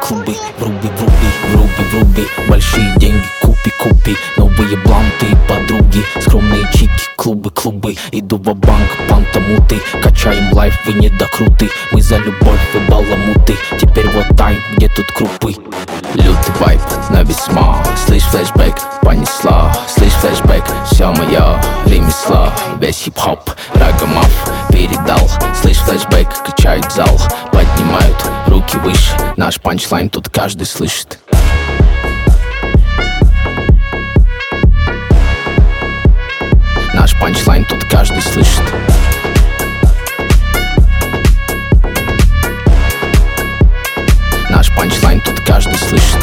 клубы. Вруби, большие деньги, купи. Новые бланты и подруги, скромные чики, клубы. Иду в банк пантамуты, качаем лайф, вы недокруты. Мы за любовь, вы баламуты. Теперь вот тайм, где тут крупы. Лютый вайп на весьма. Слышь, флешбэк, понесла. Слышь, флешбэк, вся моя ремесла. Весь хип-хоп, рагамав передал. Слышь, флешбэк, качают зал. Поднимают руки выше. Наш панчлайн тут каждый слышит. Наш панчлайн тут каждый слышит. Наш панчлайн тут каждый слышит.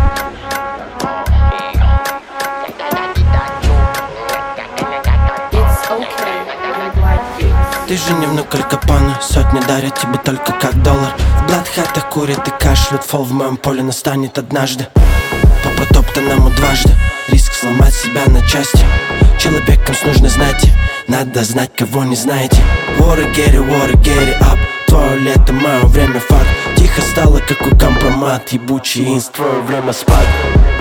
Ты же не внук Аль Капоне, сотни дарят тебе только как доллар. В бладхатах курят и кашляют, фол в моем поле настанет однажды. По потоптанному дважды, риск сломать себя на части. Человеком с нужной знати, надо знать, кого не знаете. Water get it up. Твое лето, мое время факт. Тихо стало, как у компромат. Ебучий инст, твое время спать.